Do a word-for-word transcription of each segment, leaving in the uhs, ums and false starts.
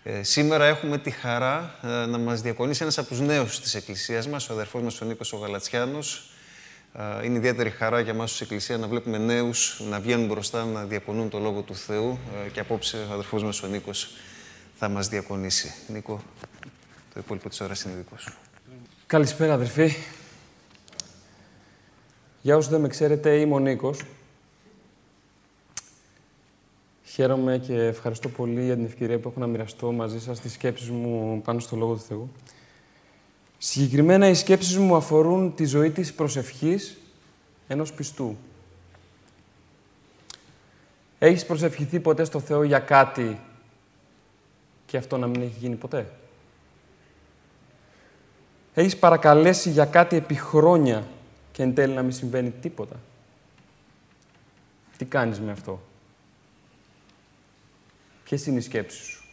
Ε, σήμερα έχουμε τη χαρά ε, να μας διακονήσει ένας από τους νέους της Εκκλησίας μας, ο αδερφός μας ο Νίκος ο Γαλατσιάνος. Ε, είναι ιδιαίτερη χαρά για εμάς ως Εκκλησία να βλέπουμε νέους να βγαίνουν μπροστά, να διακονούν το Λόγο του Θεού ε, και απόψε ο αδερφός μας ο Νίκος θα μας διακονήσει. Νίκο, το υπόλοιπο της ώρας είναι δικό σου. Καλησπέρα, αδερφοί. Για όσους δεν με ξέρετε, είμαι ο Νίκος. Χαίρομαι και ευχαριστώ πολύ για την ευκαιρία που έχω να μοιραστώ μαζί σας τις σκέψεις μου πάνω στο Λόγο του Θεού. Συγκεκριμένα, οι σκέψεις μου αφορούν τη ζωή της προσευχής ενός πιστού. Έχεις προσευχηθεί ποτέ στο Θεό για κάτι και αυτό να μην έχει γίνει ποτέ? Έχεις παρακαλέσει για κάτι επί χρόνια και εν τέλει να μην συμβαίνει τίποτα? Τι κάνεις με αυτό? Ποιες είναι οι σκέψεις σου?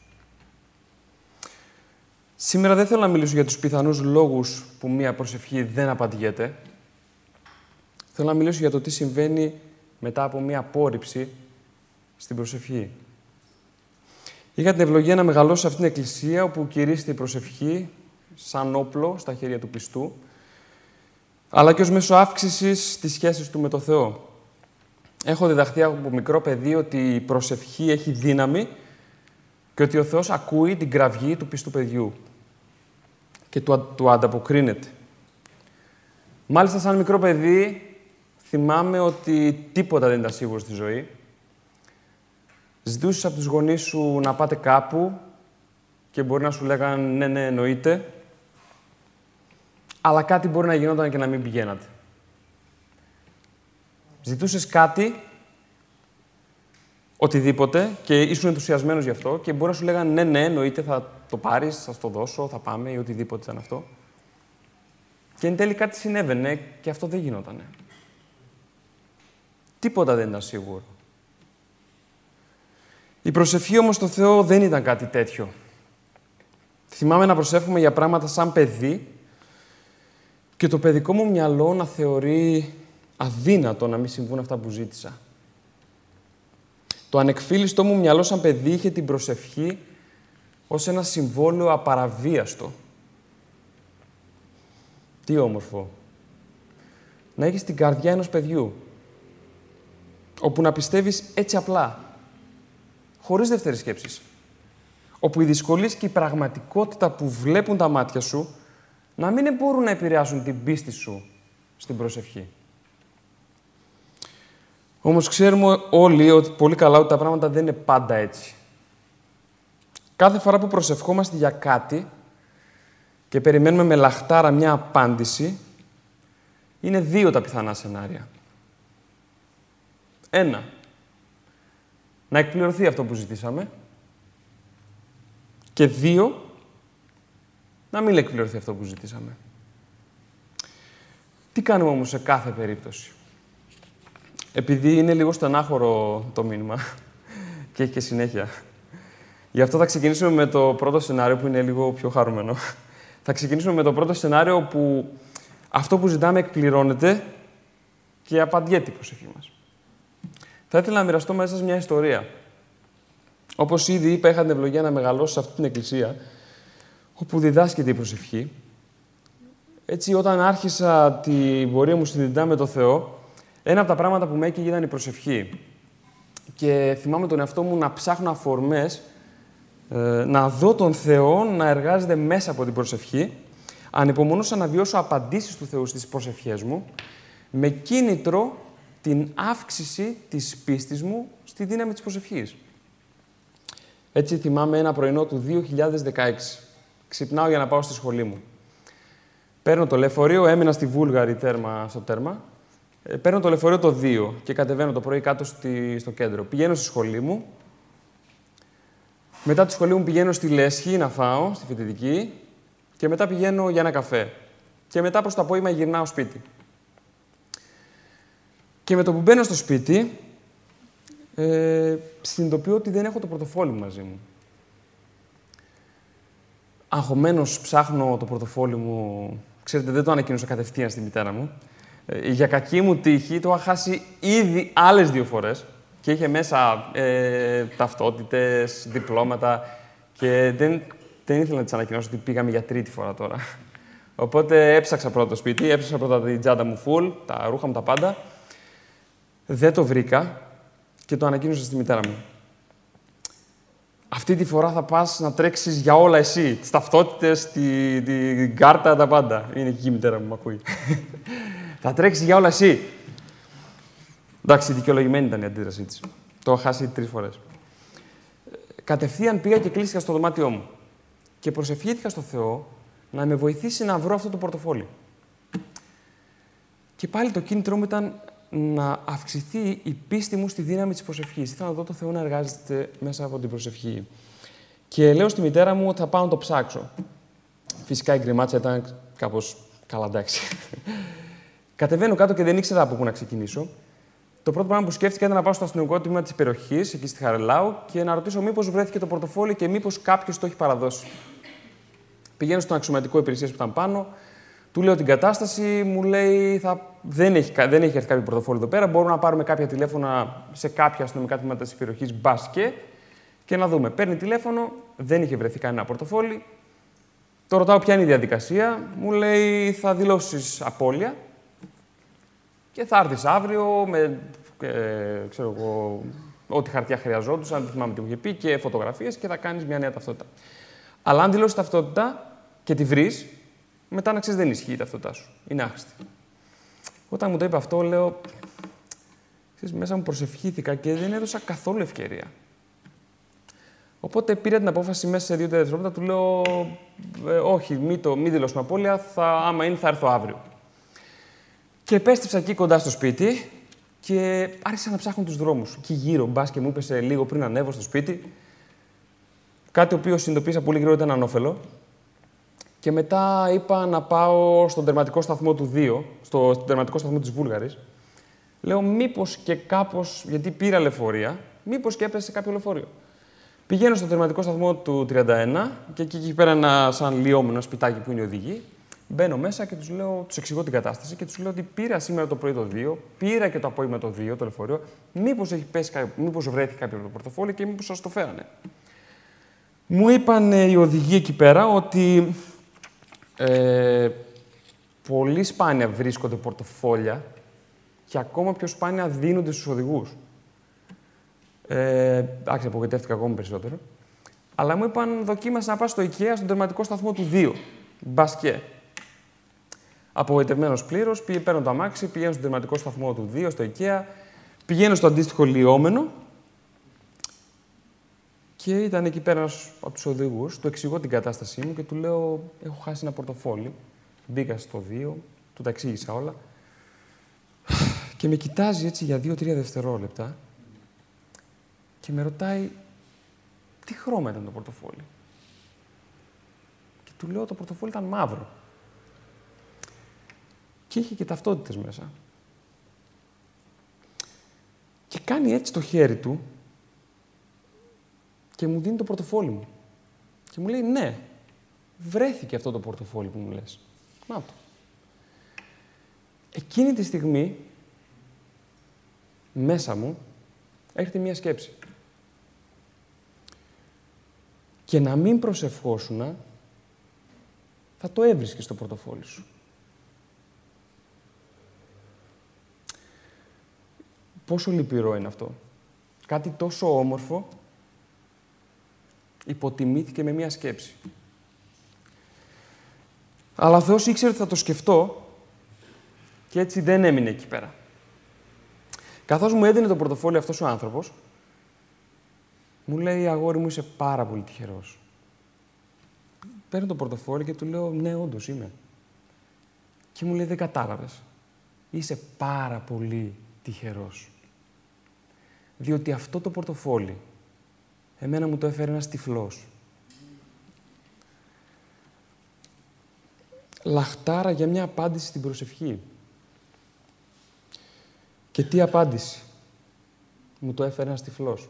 Σήμερα δεν θέλω να μιλήσω για τους πιθανούς λόγους που μία προσευχή δεν απαντιέται. Θέλω να μιλήσω για το τι συμβαίνει μετά από μία απόρριψη στην προσευχή. Είχα την ευλογία να μεγαλώσω σε αυτήν την εκκλησία όπου κηρύσσεται η προσευχή σαν όπλο στα χέρια του πιστού, αλλά και ως μέσο αύξησης της σχέσης του με το Θεό. Έχω διδαχθεί από μικρό παιδί ότι η προσευχή έχει δύναμη και ότι ο Θεός ακούει την κραυγή του πιστού παιδιού και του, του ανταποκρίνεται. Μάλιστα, σαν μικρό παιδί, θυμάμαι ότι τίποτα δεν ήταν σίγουρο στη ζωή. Ζητούσες από τους γονείς σου να πάτε κάπου και μπορεί να σου λέγαν ναι, ναι, εννοείται, αλλά κάτι μπορεί να γινόταν και να μην πηγαίνατε. Ζητούσες κάτι, οτιδήποτε, και ήσουν ενθουσιασμένος γι' αυτό και μπορεί να σου λέγαν ναι, ναι, εννοείται, θα το πάρεις, θα το δώσω, θα πάμε ή οτιδήποτε ήταν αυτό. Και εν τέλει κάτι συνέβαινε και αυτό δεν γινότανε. Τίποτα δεν ήταν σίγουρο. Η προσευχή όμως στο Θεό δεν ήταν κάτι τέτοιο. Θυμάμαι να προσεύχομαι για πράγματα σαν παιδί και το παιδικό μου μυαλό να θεωρεί αδύνατο να μην συμβούν αυτά που ζήτησα. Το ανεκφύλιστο μου μυαλό σαν παιδί είχε την προσευχή ως ένα συμβόλαιο απαραβίαστο. Τι όμορφο. Να έχεις την καρδιά ενός παιδιού, όπου να πιστεύεις έτσι απλά, χωρίς δεύτερες σκέψεις. Όπου οι δυσκολίες και η πραγματικότητα που βλέπουν τα μάτια σου να μην μπορούν να επηρεάσουν την πίστη σου στην προσευχή. Όμως ξέρουμε όλοι ότι, πολύ καλά ότι τα πράγματα δεν είναι πάντα έτσι. Κάθε φορά που προσευχόμαστε για κάτι και περιμένουμε με λαχτάρα μια απάντηση, είναι δύο τα πιθανά σενάρια. Ένα, να εκπληρωθεί αυτό που ζητήσαμε. Και δύο, να μην εκπληρωθεί αυτό που ζητήσαμε. Τι κάνουμε όμως σε κάθε περίπτωση? Επειδή είναι λίγο στενάχωρο το μήνυμα και έχει και συνέχεια. Γι' αυτό θα ξεκινήσουμε με το πρώτο σενάριο που είναι λίγο πιο χαρούμενο. Θα ξεκινήσουμε με το πρώτο σενάριο που αυτό που ζητάμε εκπληρώνεται και απαντιέται η προσευχή μας. Θα ήθελα να μοιραστώ μαζί σας μια ιστορία. Όπως ήδη είπα, είχα την ευλογία να μεγαλώσω σε αυτή την εκκλησία, όπου διδάσκεται η προσευχή. Έτσι, όταν άρχισα την πορεία μου συνειδητά με το Θεό, ένα από τα πράγματα που με έκαιγε ήταν η προσευχή. Και θυμάμαι τον εαυτό μου να ψάχνω αφορμές, ε, να δω τον Θεό να εργάζεται μέσα από την προσευχή. Ανυπομονούσα να βιώσω απαντήσεις του Θεού στις προσευχές μου, με κίνητρο την αύξηση της πίστης μου στη δύναμη της προσευχής. Έτσι θυμάμαι ένα πρωινό του δύο χιλιάδες δεκαέξι. Ξυπνάω για να πάω στη σχολή μου. Παίρνω το λεωφορείο, έμεινα στη Βούλγαρη τέρμα, στο τέρμα. Παίρνω το λεωφορείο το δύο και κατεβαίνω το πρωί κάτω στη, στο κέντρο. Πηγαίνω στη σχολή μου. Μετά τη σχολή μου πηγαίνω στη Λέσχη να φάω, στη φοιτητική. Και μετά πηγαίνω για ένα καφέ. Και μετά προς το απόγευμα γυρνάω σπίτι. Και με το που μπαίνω στο σπίτι, ε, συνειδητοποιώ ότι δεν έχω το πορτοφόλι μου μαζί μου. Αγχωμένος ψάχνω το πορτοφόλι μου. Ξέρετε, δεν το ανακοίνωσα κατευθείαν στη μητέρα μου. Ε, για κακή μου τύχη, το είχα χάσει ήδη άλλες δύο φορές. Και είχε μέσα ε, ταυτότητες, διπλώματα. Και δεν, δεν ήθελα να της ανακοινώσω ότι πήγαμε για τρίτη φορά τώρα. Οπότε έψαξα πρώτα το σπίτι, έψαξα πρώτα την τσάντα μου full, τα ρούχα μου, τα πάντα. Δεν το βρήκα και το ανακοίνωσα στη μητέρα μου. Αυτή τη φορά θα πας να τρέξεις για όλα εσύ. Τις ταυτότητες, την τη κάρτα, τα πάντα. Είναι εκεί η μητέρα μου, μ' ακούει. Θα τρέξεις για όλα εσύ. Εντάξει, δικαιολογημένη ήταν η αντίδρασή της. Το έχω χάσει τρεις φορές. Κατευθείαν πήγα και κλείστηκα στο δωμάτιό μου. Και προσευχήθηκα στο Θεό να με βοηθήσει να βρω αυτό το πορτοφόλι. Και πάλι το κίνητρό μου ήταν να αυξηθεί η πίστη μου στη δύναμη της προσευχής. Ήθελα να δω το Θεό να εργάζεται μέσα από την προσευχή. Και λέω στη μητέρα μου ότι θα πάω να το ψάξω. Φυσικά η γκριμάτσα ήταν κάπως καλά, εντάξει. Κατεβαίνω κάτω και δεν ήξερα από πού να ξεκινήσω. Το πρώτο πράγμα που σκέφτηκα ήταν να πάω στο αστυνομικό τμήμα της περιοχής, εκεί στη Χαριλάου, και να ρωτήσω μήπως βρέθηκε το πορτοφόλι και μήπως κάποιος το έχει παραδώσει. Πηγαίνω στον αξιωματικό υπηρεσίας που ήταν πάνω, του λέω την κατάσταση, μου λέει θα... δεν, έχει, δεν έχει έρθει κάποιο πορτοφόλι εδώ πέρα. Μπορούμε να πάρουμε κάποια τηλέφωνα σε κάποια αστυνομικά τμήματα της περιοχής, μπας και, και να δούμε. Παίρνει τηλέφωνο, δεν είχε βρεθεί κανένα πορτοφόλι. Το ρωτάω ποια είναι η διαδικασία, μου λέει θα δηλώσεις απώλεια και θα έρθεις αύριο με ε, ξέρω εγώ, ό,τι χαρτιά χρειαζόντουσαν, δεν θυμάμαι τι μου είχε πει, και φωτογραφίες και θα κάνεις μια νέα ταυτότητα. Αλλά αν δηλώσεις ταυτότητα και τη βρεις, μετά να ξέρεις δεν ισχύει η ταυτότητά σου. Είναι άχρηστη. Όταν μου το είπε αυτό, λέω, ξέρεις, μέσα μου προσευχήθηκα και δεν έδωσα καθόλου ευκαιρία. Οπότε πήρα την απόφαση μέσα σε δύο-τρία δευτερόλεπτα, του λέω, ε, όχι, μην, το, μην δηλώσουμε απώλεια, θα, άμα είναι θα έρθω αύριο. Και επέστρεψα εκεί κοντά στο σπίτι και άρχισα να ψάχνω τους δρόμους. Εκεί γύρω, μπας και μου είπε λίγο πριν ανέβω στο σπίτι. Κάτι το οποίο συνειδητοποίησα πολύ γρήγορα ήταν ανώφελο. Και μετά είπα να πάω στον τερματικό σταθμό του δύο, στο τερματικό σταθμό της Βούλγαρης. Λέω μήπως και κάπως, γιατί πήρα λεωφορεία, μήπως και έπεσε σε κάποιο λεωφορείο. Πηγαίνω στον τερματικό σταθμό του τριάντα ένα και εκεί, εκεί πέρα ένα σαν λιόμενο σπιτάκι που είναι οι οδηγοί. Μπαίνω μέσα και τους λέω, τους εξηγώ την κατάσταση και τους λέω ότι πήρα σήμερα το πρωί το δύο, πήρα και το απόγευμα το δύο, το λεωφορείο, μήπως έχει πέσει, μήπως βρέθηκε κάποιο από το πορτοφόλι και μήπως σας το φέρανε. Μου είπαν οι οδηγοί εκεί πέρα ότι ε, πολύ σπάνια βρίσκονται πορτοφόλια και ακόμα πιο σπάνια δίνονται στους οδηγούς. Ε, άξι, απογοητεύτηκα ακόμα περισσότερο. Αλλά μου είπαν δοκίμασε να πας στο IKEA στον τερματικό σταθμό του δύο. Μπασκέ. Απογοητευμένος πλήρως, πήγε, παίρνω το αμάξι, πηγαίνω στον τερματικό σταθμό του δύο, στο IKEA, πηγαίνω στο αντίστοιχο λιόμενο και ήταν εκεί πέρα από τους οδηγούς, του εξηγώ την κατάστασή μου και του λέω έχω χάσει ένα πορτοφόλι. Μπήκα στο δύο, του τα εξήγησα όλα και με κοιτάζει έτσι για δύο-τρία δευτερόλεπτα και με ρωτάει τι χρώμα ήταν το πορτοφόλι. Και του λέω το πορτοφόλι ήταν μαύρο. Και είχε και ταυτότητες μέσα. Και κάνει έτσι το χέρι του και μου δίνει το πορτοφόλι μου. Και μου λέει, ναι, βρέθηκε αυτό το πορτοφόλι που μου λες. Να το. Εκείνη τη στιγμή, μέσα μου, έρχεται μία σκέψη. Και να μην προσευχόσουνα, θα το έβρισκες στο πορτοφόλι σου. Πόσο λυπηρό είναι αυτό. Κάτι τόσο όμορφο υποτιμήθηκε με μία σκέψη. Αλλά ο Θεός ήξερε ότι θα το σκεφτώ και έτσι δεν έμεινε εκεί πέρα. Καθώς μου έδινε το πορτοφόλι αυτός ο άνθρωπος, μου λέει, αγόρι μου, είσαι πάρα πολύ τυχερός. Παίρνω το πορτοφόλι και του λέω, ναι, όντως είμαι. Και μου λέει, δεν κατάλαβες. Είσαι πάρα πολύ τυχερός. Διότι αυτό το πορτοφόλι, εμένα μου το έφερε ένας τυφλός. Λαχτάρα για μια απάντηση στην προσευχή. Και τι απάντηση. Μου το έφερε ένας τυφλός.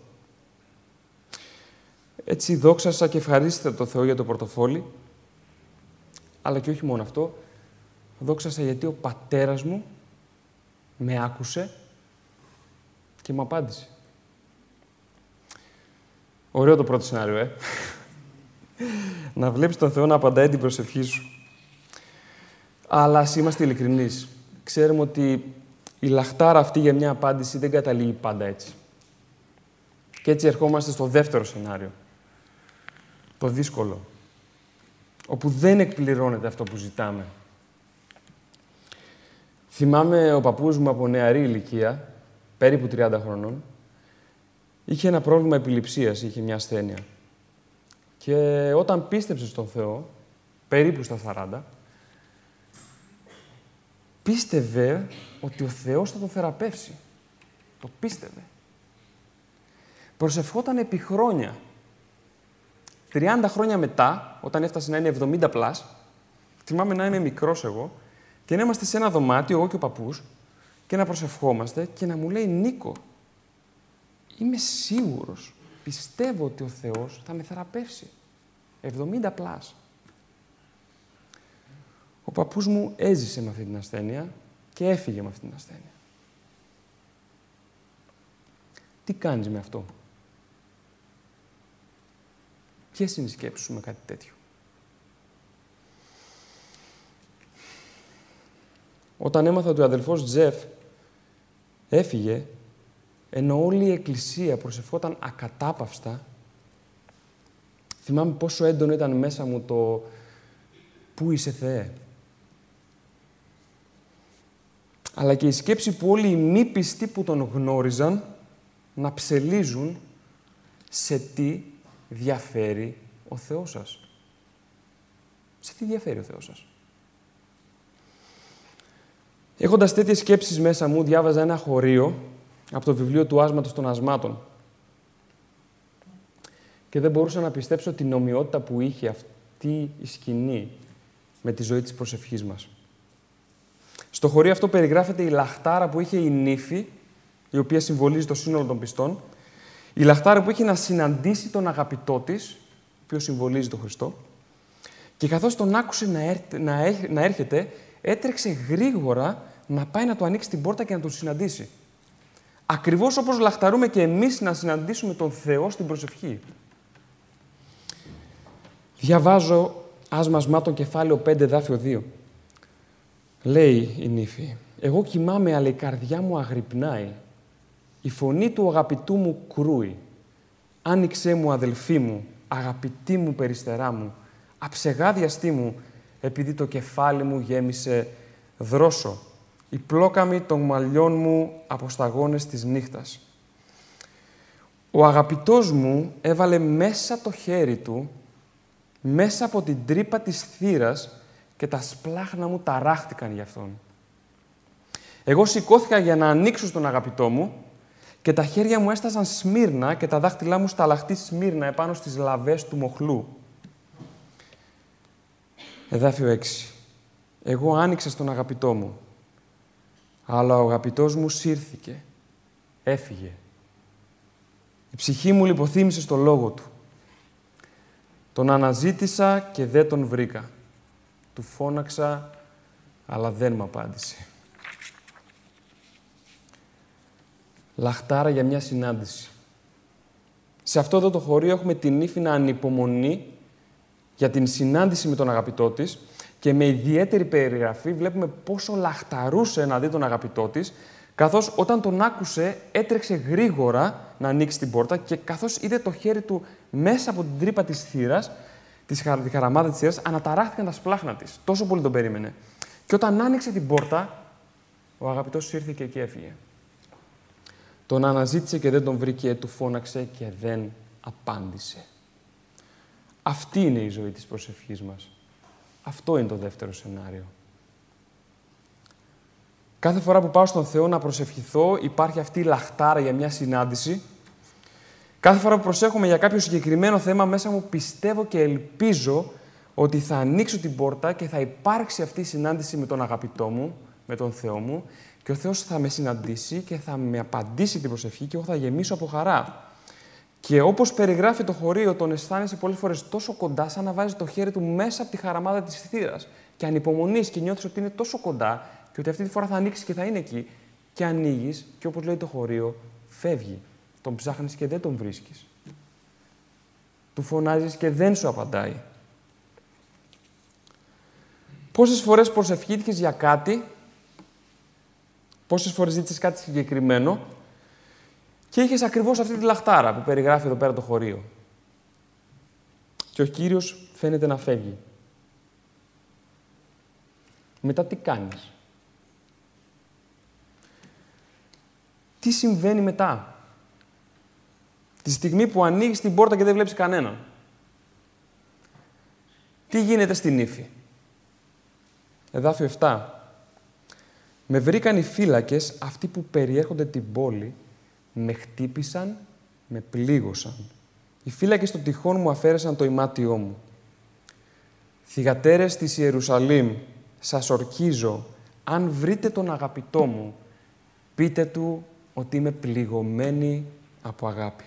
Έτσι δόξασα και ευχαρίστησα το Θεό για το πορτοφόλι, αλλά και όχι μόνο αυτό, δόξασα γιατί ο πατέρας μου με άκουσε και μου απάντησε. Ωραίο το πρώτο σενάριο, ε. Να βλέπεις τον Θεό να απαντάει την προσευχή σου. Αλλά ας είμαστε ειλικρινείς. Ξέρουμε ότι η λαχτάρα αυτή για μια απάντηση δεν καταλήγει πάντα έτσι. Και έτσι ερχόμαστε στο δεύτερο σενάριο. Το δύσκολο. Όπου δεν εκπληρώνεται αυτό που ζητάμε. Θυμάμαι ο παππούς μου από νεαρή ηλικία, περίπου τριάντα χρονών, είχε ένα πρόβλημα επιληψίας, είχε μια ασθένεια. Και όταν πίστεψε στον Θεό, περίπου στα σαράντα, πίστευε ότι ο Θεός θα τον θεραπεύσει. Το πίστευε. Προσευχόταν επί χρόνια. τριάντα χρόνια μετά, όταν έφτασε να είναι εβδομήντα πλας, θυμάμαι να είμαι μικρός εγώ, και να είμαστε σε ένα δωμάτιο, εγώ και ο παππούς, και να προσευχόμαστε και να μου λέει «Νίκο, είμαι σίγουρος, πιστεύω ότι ο Θεός θα με θεραπεύσει». εβδομήντα πλας. Ο παππούς μου έζησε με αυτή την ασθένεια και έφυγε με αυτή την ασθένεια. Τι κάνεις με αυτό? Ποιες είναι οι σκέψεις σου με κάτι τέτοιο? Όταν έμαθα ότι ο αδελφός Τζεφ έφυγε, ενώ όλη η εκκλησία προσευχόταν ακατάπαυστα, θυμάμαι πόσο έντονο ήταν μέσα μου το «Πού είσαι, Θεέ?» Αλλά και η σκέψη που όλοι οι μη πιστοί που τον γνώριζαν να ψελίζουν σε τι διαφέρει ο Θεός σας. Σε τι διαφέρει ο Θεός σας. Έχοντας τέτοιες σκέψεις μέσα μου, διάβαζα ένα χωρίο από το βιβλίο του Άσματος των Ασμάτων. Και δεν μπορούσα να πιστέψω την ομοιότητα που είχε αυτή η σκηνή με τη ζωή της προσευχής μας. Στο χωρίο αυτό περιγράφεται η λαχτάρα που είχε η νύφη, η οποία συμβολίζει το σύνολο των πιστών, η λαχτάρα που είχε να συναντήσει τον αγαπητό της, ο οποίος συμβολίζει τον Χριστό, και καθώς τον άκουσε να, έρ, να, έχ, να έρχεται, έτρεξε γρήγορα να πάει να του ανοίξει την πόρτα και να τον συναντήσει. Ακριβώς όπως λαχταρούμε και εμείς να συναντήσουμε τον Θεό στην προσευχή. Διαβάζω Άσμα Ασμάτων κεφάλαιο πέντε, δάφιο δύο. Λέει η νύφη, «Εγώ κοιμάμαι, αλλά η καρδιά μου αγρυπνάει. Η φωνή του αγαπητού μου κρούει. Άνοιξέ μου, αδελφή μου, αγαπητή μου περιστερά μου, αψεγάδιαστή μου, επειδή το κεφάλι μου γέμισε δρόσο. Η πλόκαμη των μαλλιών μου από σταγόνες της νύχτας. Ο αγαπητός μου έβαλε μέσα το χέρι του, μέσα από την τρύπα της θύρας, και τα σπλάχνα μου ταράχτηκαν γι' αυτόν. Εγώ σηκώθηκα για να ανοίξω στον αγαπητό μου και τα χέρια μου έσταζαν σμύρνα και τα δάχτυλά μου σταλαχτή σμύρνα επάνω στις λαβές του μοχλού». Εδάφιο έξι. «Εγώ άνοιξα στον αγαπητό μου, αλλά ο αγαπητός μου σύρθηκε, έφυγε. Η ψυχή μου λιποθύμησε στο λόγο του. Τον αναζήτησα και δεν τον βρήκα. Του φώναξα, αλλά δεν μ' απάντησε». Λαχτάρα για μια συνάντηση. Σε αυτό εδώ το χωρίο έχουμε την νύφη να ανυπομονεί για την συνάντηση με τον αγαπητό της και με ιδιαίτερη περιγραφή βλέπουμε πόσο λαχταρούσε να δει τον αγαπητό της, καθώς όταν τον άκουσε έτρεξε γρήγορα να ανοίξει την πόρτα και καθώς είδε το χέρι του μέσα από την τρύπα της θύρας, τη χαραμάδα της θύρας, αναταράχθηκαν τα σπλάχνα της. Τόσο πολύ τον περίμενε. Και όταν άνοιξε την πόρτα, ο αγαπητός ήρθε και έφυγε. Τον αναζήτησε και δεν τον βρήκε, του φώναξε και δεν απάντησε. Αυτή είναι η ζωή της προσευχής μας. Αυτό είναι το δεύτερο σενάριο. Κάθε φορά που πάω στον Θεό να προσευχηθώ, υπάρχει αυτή η λαχτάρα για μια συνάντηση. Κάθε φορά που προσέχομαι για κάποιο συγκεκριμένο θέμα, μέσα μου πιστεύω και ελπίζω ότι θα ανοίξω την πόρτα και θα υπάρξει αυτή η συνάντηση με τον αγαπητό μου, με τον Θεό μου, και ο Θεός θα με συναντήσει και θα με απαντήσει την προσευχή και εγώ θα γεμίσω από χαρά. Και όπως περιγράφει το χωρίο, τον αισθάνεσαι πολλές φορές τόσο κοντά, σαν να βάζει το χέρι του μέσα από τη χαραμάδα της θύρας. Και ανυπομονείς και νιώθεις ότι είναι τόσο κοντά και ότι αυτή τη φορά θα ανοίξει και θα είναι εκεί. Και ανοίγεις και όπως λέει το χωρίο, φεύγει. Τον ψάχνεις και δεν τον βρίσκεις. Του φωνάζεις και δεν σου απαντάει. Πόσες φορές προσευχήθηκες για κάτι, πόσες φορές ζήτησες κάτι συγκεκριμένο και είχες ακριβώς αυτή τη λαχτάρα που περιγράφει εδώ πέρα το χωρίο. Και ο Κύριος φαίνεται να φεύγει. Μετά τι κάνεις? Τι συμβαίνει μετά? Τη στιγμή που ανοίγεις την πόρτα και δεν βλέπεις κανέναν. Τι γίνεται στην Ήφη? Εδάφιο επτά. Με βρήκαν οι φύλακες, αυτοί που περιέρχονται την πόλη, με χτύπησαν, με πλήγωσαν. Οι φύλακες των τυχών μου αφαίρεσαν το ημάτιό μου. Θυγατέρες της Ιερουσαλήμ, σας ορκίζω, αν βρείτε τον αγαπητό μου, πείτε του ότι είμαι πληγωμένη από αγάπη.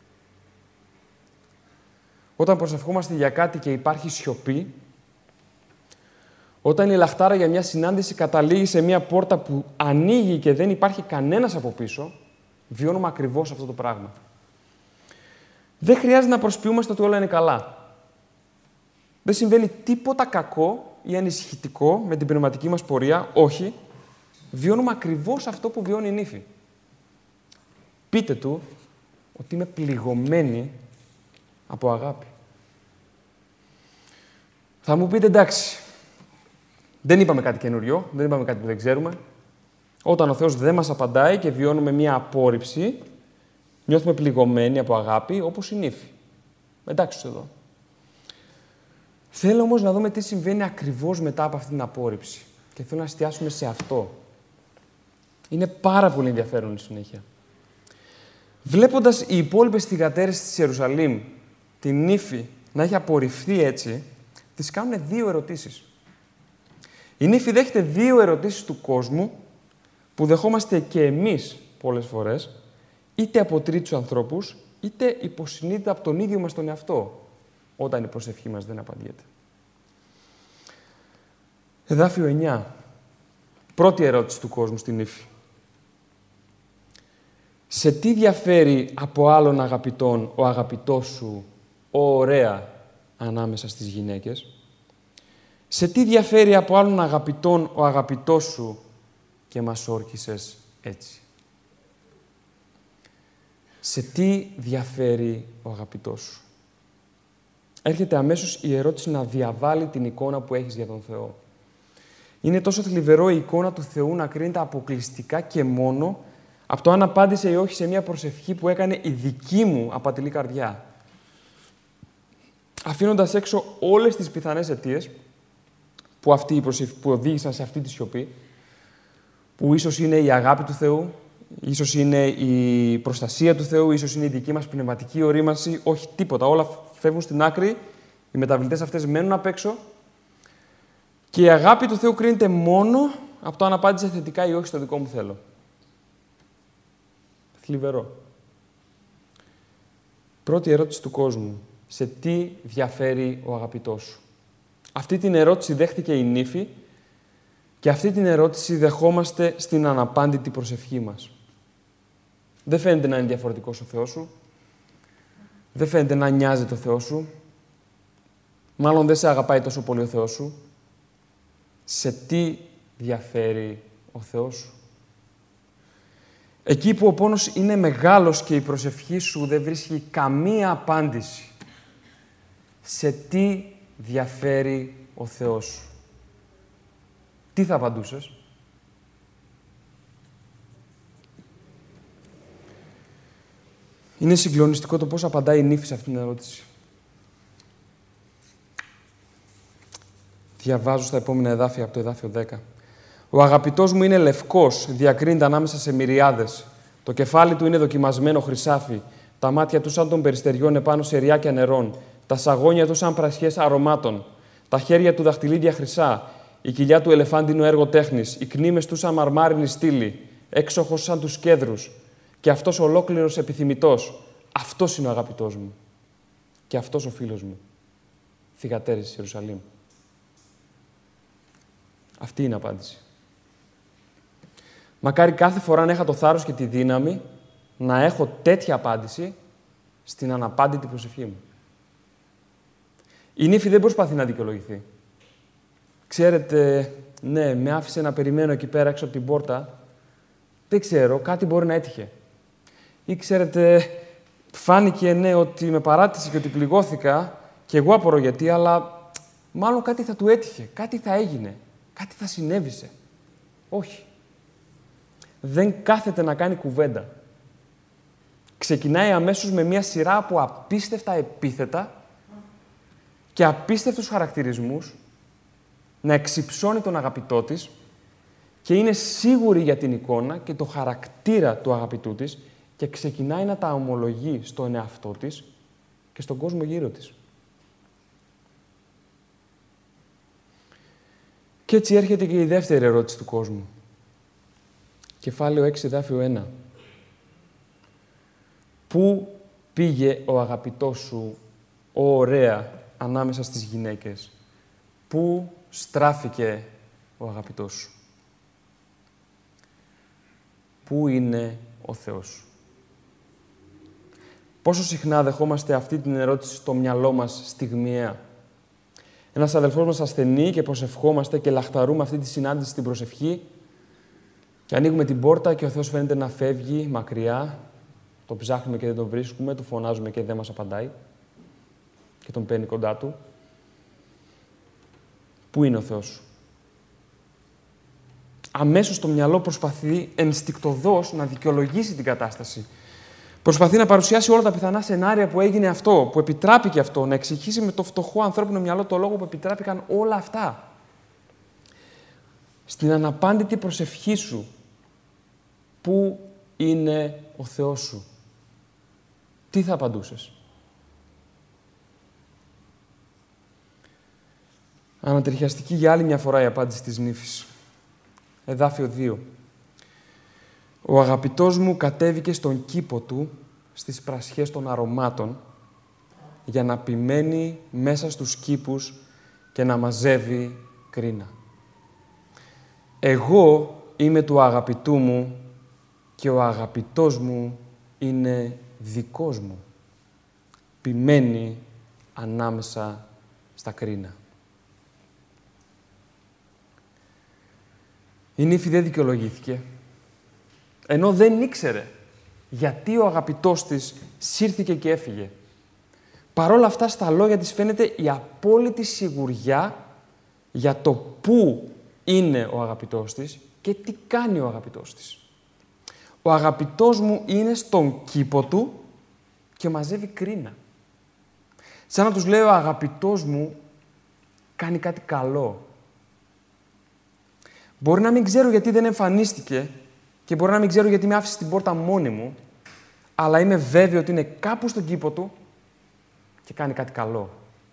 Όταν προσευχόμαστε για κάτι και υπάρχει σιωπή, όταν η λαχτάρα για μια συνάντηση καταλήγει σε μια πόρτα που ανοίγει και δεν υπάρχει κανένας από πίσω, βιώνουμε ακριβώς αυτό το πράγμα. Δεν χρειάζεται να προσποιούμαστε ότι όλα είναι καλά. Δεν συμβαίνει τίποτα κακό ή ανησυχητικό με την πνευματική μας πορεία. Όχι. Βιώνουμε ακριβώς αυτό που βιώνει η Νύφη. Πείτε του ότι είμαι πληγωμένη από αγάπη. Θα μου πείτε, εντάξει, δεν είπαμε κάτι καινούριο, δεν είπαμε κάτι που δεν ξέρουμε. Όταν ο Θεός δεν μας απαντάει και βιώνουμε μία απόρριψη, νιώθουμε πληγωμένοι από αγάπη, όπως η Νύφη. Εντάξει εδώ. Θέλω όμως να δούμε τι συμβαίνει ακριβώς μετά από αυτή την απόρριψη. Και θέλω να εστιάσουμε σε αυτό. Είναι πάρα πολύ ενδιαφέρον η συνέχεια. Βλέποντας οι υπόλοιπες θυγατέρες της Ιερουσαλήμ, την Νύφη, να έχει απορριφθεί έτσι, τις κάνουν δύο ερωτήσεις. Η Νύφη δέχεται δύο ερωτήσεις του κόσμου, που δεχόμαστε και εμείς πολλές φορές, είτε από τρίτους ανθρώπους, είτε υποσυνείδητα από τον ίδιο μας τον εαυτό, όταν η προσευχή μας δεν απαντιέται. Εδάφιο εννιά. Πρώτη ερώτηση του κόσμου στην Νύφη. Σε τι διαφέρει από άλλων αγαπητών ο αγαπητός σου, ο ωραία, ανάμεσα στις γυναίκες? Σε τι διαφέρει από άλλων αγαπητών ο αγαπητός σου και μας όρκισες έτσι? Σε τι διαφέρει ο αγαπητός σου? Έρχεται αμέσως η ερώτηση να διαβάλει την εικόνα που έχεις για τον Θεό. Είναι τόσο θλιβερό η εικόνα του Θεού να κρίνεται αποκλειστικά και μόνο από το αν απάντησε ή όχι σε μια προσευχή που έκανε η δική μου απατηλή καρδιά. Αφήνοντας έξω όλες τις πιθανές αιτίες που, αυτή η προσευχή, που οδήγησαν σε αυτή τη σιωπή, που ίσως είναι η αγάπη του Θεού, ίσως είναι η προστασία του Θεού, ίσως είναι η δική μας πνευματική ορίμανση, όχι τίποτα. Όλα φεύγουν στην άκρη, οι μεταβλητές αυτές μένουν απ' έξω και η αγάπη του Θεού κρίνεται μόνο από το αν απάντησε θετικά ή όχι στο δικό μου θέλω. Θλιβερό. Πρώτη ερώτηση του κόσμου. Σε τι διαφέρει ο αγαπητός σου? Αυτή την ερώτηση δέχτηκε η Νύφη και αυτή την ερώτηση δεχόμαστε στην αναπάντητη προσευχή μας. Δεν φαίνεται να είναι διαφορετικός ο Θεός σου. Δεν φαίνεται να νοιάζεται ο Θεός σου. Μάλλον δεν σε αγαπάει τόσο πολύ ο Θεός σου. Σε τι διαφέρει ο Θεός σου? Εκεί που ο πόνος είναι μεγάλος και η προσευχή σου δεν βρίσκει καμία απάντηση. Σε τι διαφέρει ο Θεός σου? Τι θα απαντούσες? Είναι συγκλονιστικό το πώς απαντάει η Νύφη σε αυτήν την ερώτηση. Διαβάζω στα επόμενα εδάφια από το εδάφιο δέκα. Ο αγαπητός μου είναι λευκός, διακρίνεται ανάμεσα σε μυριάδες. Το κεφάλι του είναι δοκιμασμένο χρυσάφι. Τα μάτια του σαν των περιστεριών επάνω σε ριάκια νερών. Τα σαγόνια του σαν πρασιές αρωμάτων. Τα χέρια του δαχτυλίδια χρυσά. Η κοιλιά του ελεφάντινο έργο τέχνης. Οι κνήμες του σαν μαρμάρινη στήλη. Έξοχος σαν τους κέδρους. Και αυτός ολόκληρος επιθυμητός. Αυτός είναι ο αγαπητός μου. Και αυτός ο φίλος μου. Θυγατέρες της Ιερουσαλήμ. Αυτή είναι η απάντηση. Μακάρι κάθε φορά να είχα το θάρρος και τη δύναμη να έχω τέτοια απάντηση στην αναπάντητη προσευχή μου. Η νύφη δεν προσπαθεί να δικαιολογηθεί. Ξέρετε, ναι, με άφησε να περιμένω εκεί πέρα έξω από την πόρτα. Δεν ξέρω, κάτι μπορεί να έτυχε. Ή ξέρετε, φάνηκε ναι ότι με παράτησε και ότι πληγώθηκα και εγώ απορώ γιατί, αλλά μάλλον κάτι θα του έτυχε, κάτι θα έγινε, κάτι θα συνέβησε. Όχι. Δεν κάθεται να κάνει κουβέντα. Ξεκινάει αμέσως με μια σειρά από απίστευτα επίθετα και απίστευτους χαρακτηρισμούς να εξυψώνει τον αγαπητό της και είναι σίγουρη για την εικόνα και το χαρακτήρα του αγαπητού της και ξεκινάει να τα ομολογεί στον εαυτό της και στον κόσμο γύρω της. Και έτσι έρχεται και η δεύτερη ερώτηση του κόσμου. Κεφάλαιο έξι, εδάφιο ένα. Πού πήγε ο αγαπητός σου, ο ωραία, ανάμεσα στις γυναίκες? Πού στράφηκε ο αγαπητός σου? Πού είναι ο Θεός σου? Πόσο συχνά δεχόμαστε αυτή την ερώτηση στο μυαλό μας στιγμιαία? Ένας αδελφός μας ασθενεί και προσευχόμαστε και λαχταρούμε αυτή τη συνάντηση στην προσευχή και ανοίγουμε την πόρτα και ο Θεός φαίνεται να φεύγει μακριά, τον ψάχνουμε και δεν τον βρίσκουμε, του φωνάζουμε και δεν μας απαντάει και τον παίρνει κοντά του. Πού είναι ο Θεός σου? Αμέσως το μυαλό προσπαθεί ενστικτωδώς να δικαιολογήσει την κατάσταση. Προσπαθεί να παρουσιάσει όλα τα πιθανά σενάρια που έγινε αυτό, που επιτράπηκε αυτό, να εξηγήσει με το φτωχό ανθρώπινο μυαλό το λόγο που επιτράπηκαν όλα αυτά. Στην αναπάντητη προσευχή σου, πού είναι ο Θεός σου? Τι θα απαντούσες? Ανατριχιαστική για άλλη μια φορά η απάντηση της νύφης. Εδάφιο δύο. Ο αγαπητός μου κατέβηκε στον κήπο του, στις πρασιές των αρωμάτων, για να πημένη μέσα στους κήπους και να μαζεύει κρίνα. Εγώ είμαι του αγαπητού μου και ο αγαπητός μου είναι δικός μου. Πημένη ανάμεσα στα κρίνα. Η νύφη δεν δικαιολογήθηκε, ενώ δεν ήξερε γιατί ο αγαπητός της σύρθηκε και έφυγε. Παρ' όλα αυτά, στα λόγια της φαίνεται η απόλυτη σιγουριά για το πού είναι ο αγαπητός της και τι κάνει ο αγαπητός της. Ο αγαπητός μου είναι στον κήπο του και μαζεύει κρίνα. Σαν να τους λέει, ο αγαπητός μου κάνει κάτι καλό. Μπορεί να μην ξέρω γιατί δεν εμφανίστηκε και μπορεί να μην ξέρω γιατί με άφησε στην πόρτα μόνη μου, αλλά είμαι βέβαιο ότι είναι κάπου στον κήπο του και κάνει κάτι καλό.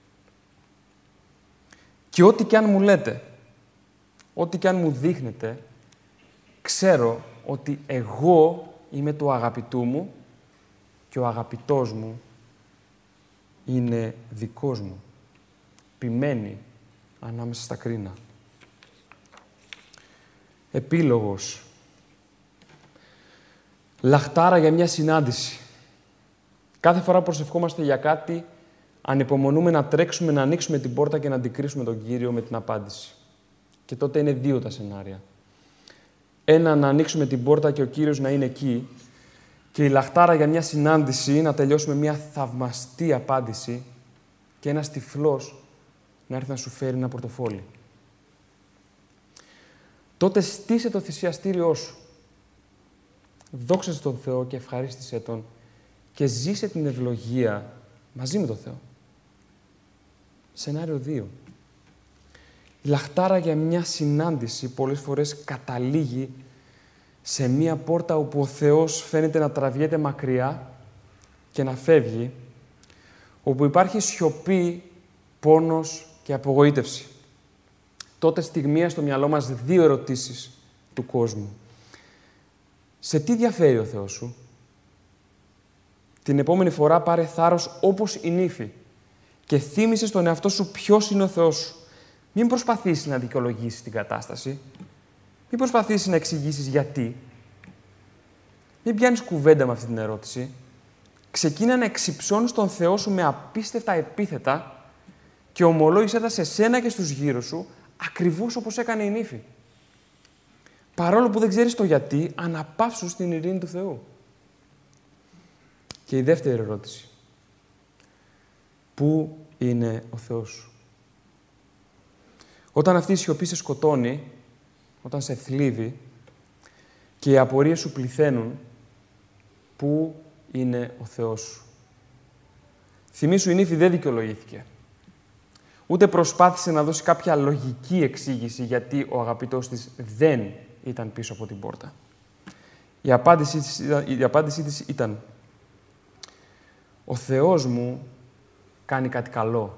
Και ό,τι κι αν μου λέτε, ό,τι κι αν μου δείχνετε, ξέρω ότι εγώ είμαι του αγαπητού μου και ο αγαπητός μου είναι δικός μου. Πημένη ανάμεσα στα κρίνα. Επίλογος. Λαχτάρα για μια συνάντηση. Κάθε φορά που προσευχόμαστε για κάτι, ανυπομονούμε να τρέξουμε, να ανοίξουμε την πόρτα και να αντικρίσουμε τον Κύριο με την απάντηση. Και τότε είναι δύο τα σενάρια. Ένα, να ανοίξουμε την πόρτα και ο Κύριος να είναι εκεί, και η λαχτάρα για μια συνάντηση να τελειώσουμε μια θαυμαστή απάντηση και ένας τυφλός να έρθει να σου φέρει ένα πορτοφόλι. Τότε στήσε το θυσιαστήριό σου. Δόξασε τον Θεό και ευχαρίστησέ Τον και ζήσε την ευλογία μαζί με τον Θεό. Σενάριο δύο. Η λαχτάρα για μια συνάντηση πολλές φορές καταλήγει σε μια πόρτα όπου ο Θεός φαίνεται να τραβιέται μακριά και να φεύγει, όπου υπάρχει σιωπή, πόνος και απογοήτευση. Τότε στιγμία στο μυαλό μας δύο ερωτήσεις του κόσμου. Σε τι διαφέρει ο Θεός σου? Την επόμενη φορά πάρε θάρρος όπως η νύφη και θύμισε στον εαυτό σου ποιος είναι ο Θεός σου. Μην προσπαθήσεις να δικαιολογήσεις την κατάσταση. Μην προσπαθήσεις να εξηγήσεις γιατί. Μην πιάνεις κουβέντα με αυτή την ερώτηση. Ξεκίνα να εξυψώνεις τον Θεό σου με απίστευτα επίθετα και ομολόγησέ τα σε σένα και στους γύρω σου, ακριβώς όπως έκανε η νύφη. Παρόλο που δεν ξέρεις το γιατί, αναπαύσου στην ειρήνη του Θεού. Και η δεύτερη ερώτηση. Πού είναι ο Θεός σου? Όταν αυτή η σιωπή σε σκοτώνει, όταν σε θλίβει και οι απορίες σου πληθαίνουν, πού είναι ο Θεός σου? Θυμήσου, η νύφη δεν δικαιολογήθηκε. Ούτε προσπάθησε να δώσει κάποια λογική εξήγηση γιατί ο αγαπητός της δεν ήταν πίσω από την πόρτα. Η απάντησή της, η απάντησή της ήταν «Ο Θεός μου κάνει κάτι καλό.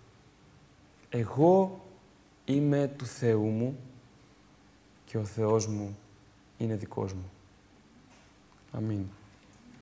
Εγώ είμαι του Θεού μου και ο Θεός μου είναι δικός μου». Αμήν.